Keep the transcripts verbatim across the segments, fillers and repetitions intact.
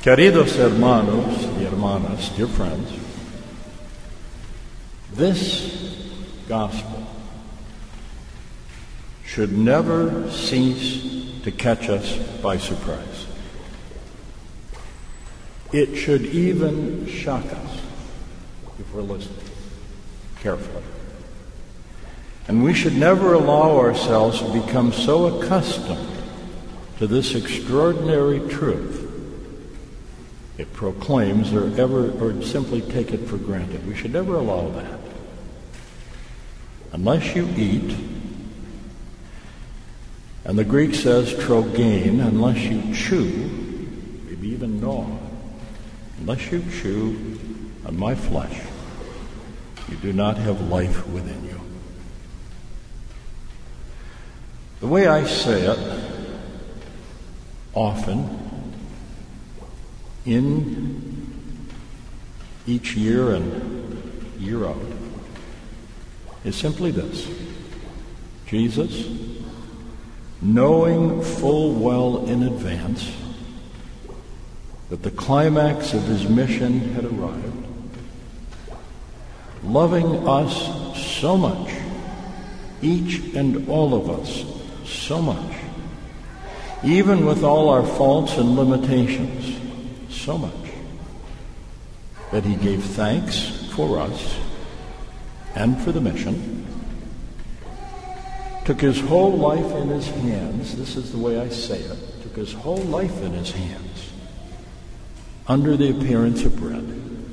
Queridos hermanos y hermanas, dear friends, this gospel should never cease to catch us by surprise. It should even shock us if we're listening carefully. And we should never allow ourselves to become so accustomed to this extraordinary truth it proclaims, or ever, or simply take it for granted. We should never allow that. Unless you eat, and the Greek says trogein, unless you chew, maybe even gnaw, unless you chew on my flesh, you do not have life within you. The way I say it, often, in each year and year out, is simply this: Jesus, knowing full well in advance that the climax of his mission had arrived, loving us so much, each and all of us so much, even with all our faults and limitations, so much, that he gave thanks for us and for the mission, took his whole life in his hands, this is the way I say it, took his whole life in his hands, under the appearance of bread,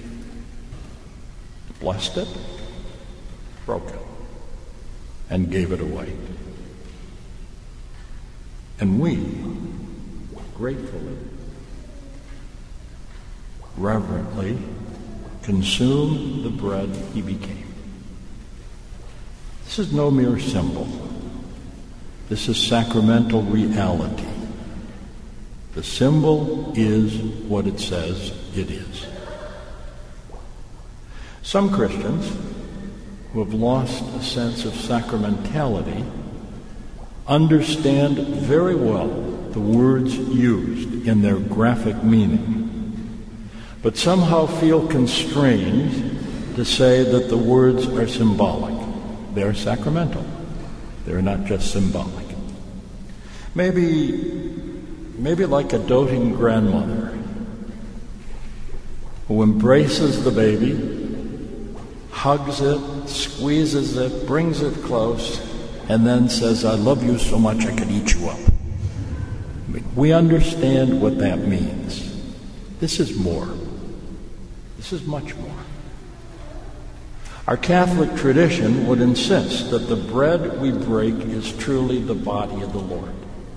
blessed it, broke it, and gave it away. And we, gratefully, reverently consume the bread he became. This is no mere symbol. This is sacramental reality. The symbol is what it says it is. Some Christians who have lost a sense of sacramentality understand very well the words used in their graphic meaning, but somehow feel constrained to say that the words are symbolic. They're sacramental. They're not just symbolic. Maybe, maybe like a doting grandmother who embraces the baby, hugs it, squeezes it, brings it close, and then says, "I love you so much I could eat you up." I mean, we understand what that means. This is more. This is much more. Our Catholic tradition would insist that the bread we break is truly the body of the Lord,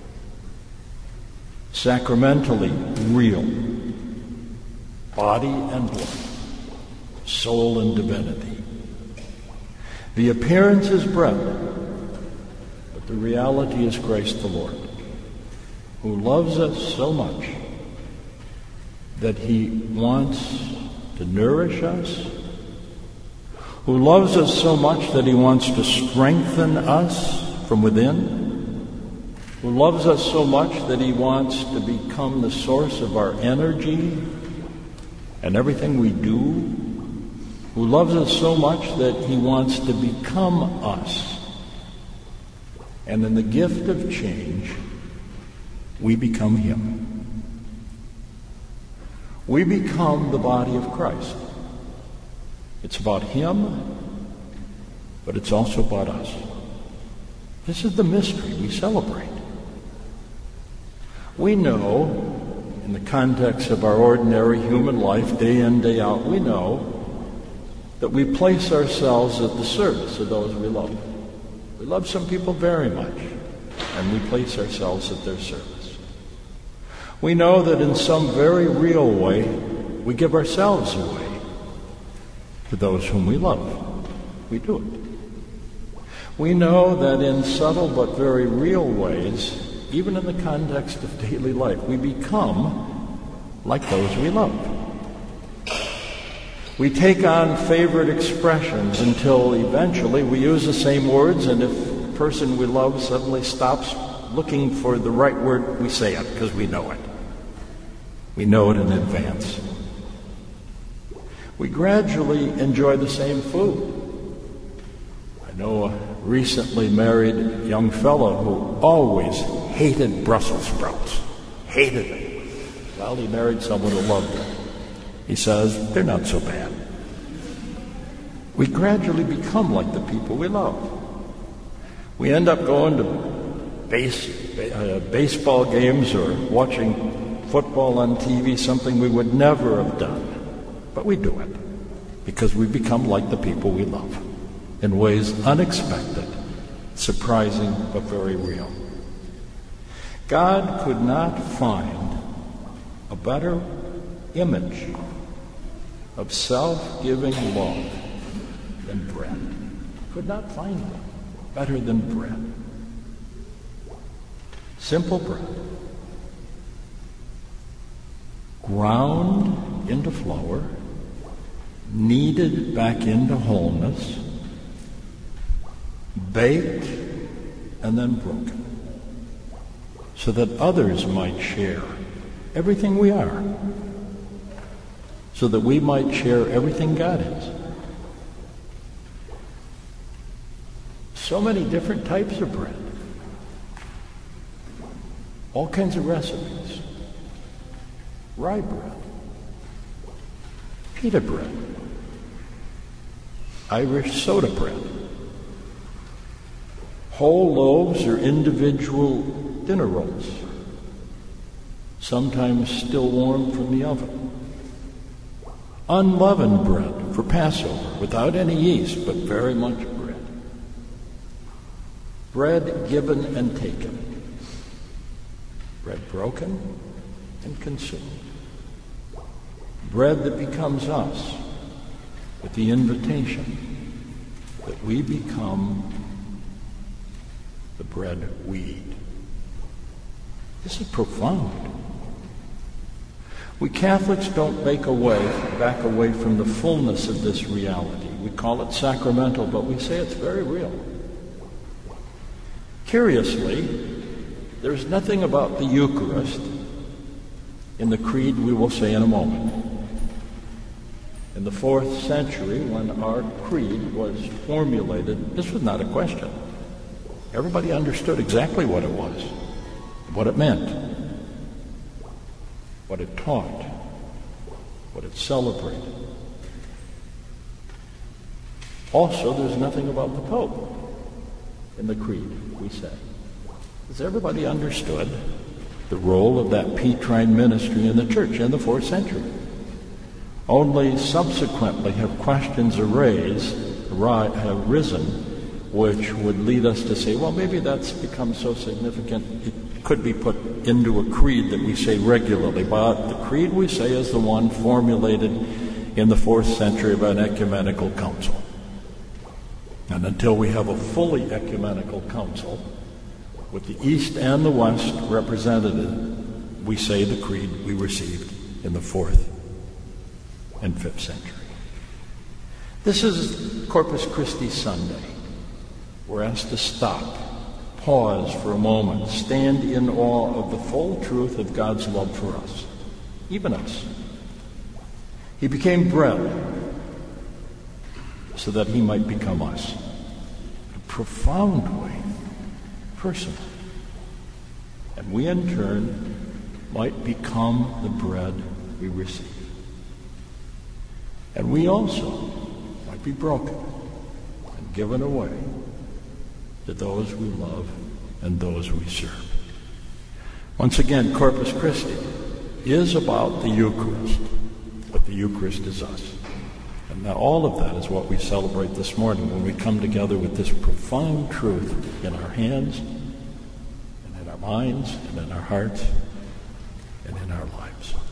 sacramentally real, body and blood, soul and divinity. The appearance is bread, but the reality is Christ the Lord, who loves us so much that he wants to nourish us, who loves us so much that he wants to strengthen us from within, who loves us so much that he wants to become the source of our energy and everything we do, who loves us so much that he wants to become us. And in the gift of change, we become him. We become the body of Christ. It's about him, but it's also about us. This is the mystery we celebrate. We know, in the context of our ordinary human life, day in, day out, we know that we place ourselves at the service of those we love. We love some people very much, and we place ourselves at their service. We know that in some very real way, we give ourselves away to those whom we love. We do it. We know that in subtle but very real ways, even in the context of daily life, we become like those we love. We take on favorite expressions until eventually we use the same words, and if the person we love suddenly stops looking for the right word, we say it because we know it. We know it in advance. We gradually enjoy the same food. I know a recently married young fellow who always hated Brussels sprouts. Hated it. Well, he married someone who loved it. He says, they're not so bad. We gradually become like the people we love. We end up going to base, uh, baseball games or watching football on T V, something we would never have done. But we do it because we become like the people we love in ways unexpected, surprising, but very real. God could not find a better image of self-giving love than bread. Could not find one better than bread. Simple bread. Ground into flour, kneaded back into wholeness, baked, and then broken, so that others might share everything we are, so that we might share everything God is. So many different types of bread, all kinds of recipes. Rye bread, pita bread, Irish soda bread, whole loaves or individual dinner rolls, sometimes still warm from the oven, unleavened bread for Passover, without any yeast, but very much bread, bread given and taken, bread broken and consumed, bread that becomes us with the invitation that we become the bread we eat. This is profound. We Catholics don't back away, back away from the fullness of this reality. We call it sacramental, but we say it's very real. Curiously, there's nothing about the Eucharist in the creed we will say in a moment. In the fourth century, when our creed was formulated, this was not a question. Everybody understood exactly what it was, what it meant, what it taught, what it celebrated. Also, there's nothing about the Pope in the creed we say. Because everybody understood the role of that Petrine ministry in the church in the fourth century. Only subsequently have questions arise, have risen, which would lead us to say, well, maybe that's become so significant it could be put into a creed that we say regularly. But the creed we say is the one formulated in the fourth century by an ecumenical council. And until we have a fully ecumenical council, with the East and the West represented, we say the creed we received in the fourth and fifth century. This is Corpus Christi Sunday. We're asked to stop, pause for a moment, stand in awe of the full truth of God's love for us, even us. He became bread so that he might become us. In a profound way, personal. And we in turn might become the bread we receive. And we also might be broken and given away to those we love and those we serve. Once again, Corpus Christi is about the Eucharist, but the Eucharist is us. And now all of that is what we celebrate this morning when we come together with this profound truth in our hands and in our minds and in our hearts and in our lives.